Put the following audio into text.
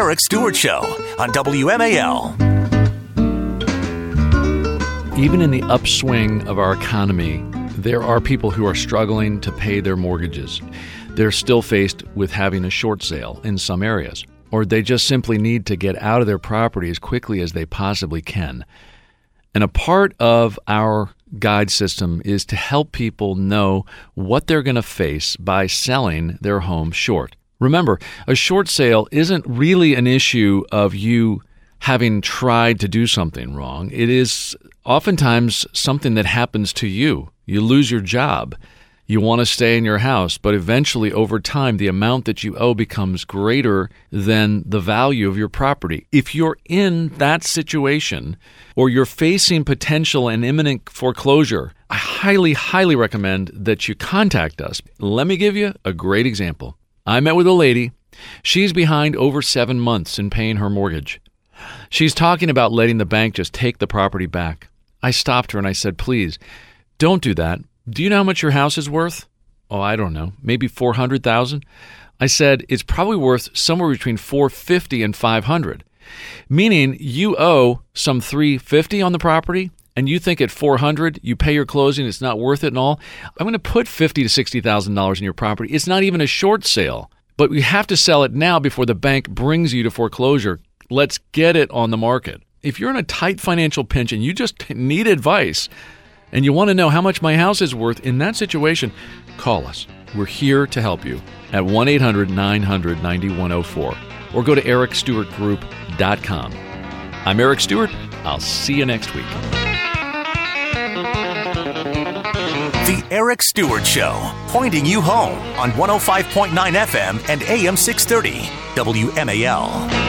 Eric Stewart Show on WMAL. Even in the upswing of our economy, there are people who are struggling to pay their mortgages. They're still faced with having a short sale in some areas, or they just simply need to get out of their property as quickly as they possibly can. And a part of our guide system is to help people know what they're going to face by selling their home short. Remember, a short sale isn't really an issue of you having tried to do something wrong. It is oftentimes something that happens to you. You lose your job. You want to stay in your house, but eventually over time, the amount that you owe becomes greater than the value of your property. If you're in that situation or you're facing potential and imminent foreclosure, I highly, highly recommend that you contact us. Let me give you a great example. I met with a lady. She's behind over 7 months in paying her mortgage. She's talking about letting the bank just take the property back. I stopped her and I said, please, don't do that. Do you know how much your house is worth? Oh, I don't know. Maybe $400,000. I said, it's probably worth somewhere between $450 and $500. Meaning you owe some $350 on the property and you think at $400 you pay your closing, it's not worth it and all. I'm going to put $50,000 to $60,000 in your property. It's not even a short sale, but we have to sell it now before the bank brings you to foreclosure. Let's get it on the market. If you're in a tight financial pinch and you just need advice and you want to know how much my house is worth in that situation, call us. We're here to help you at 1-800-900-9104 or go to ericstewartgroup.com. I'm Eric Stewart. I'll see you next week. The Eric Stewart Show, pointing you home on 105.9 FM and AM 630 WMAL.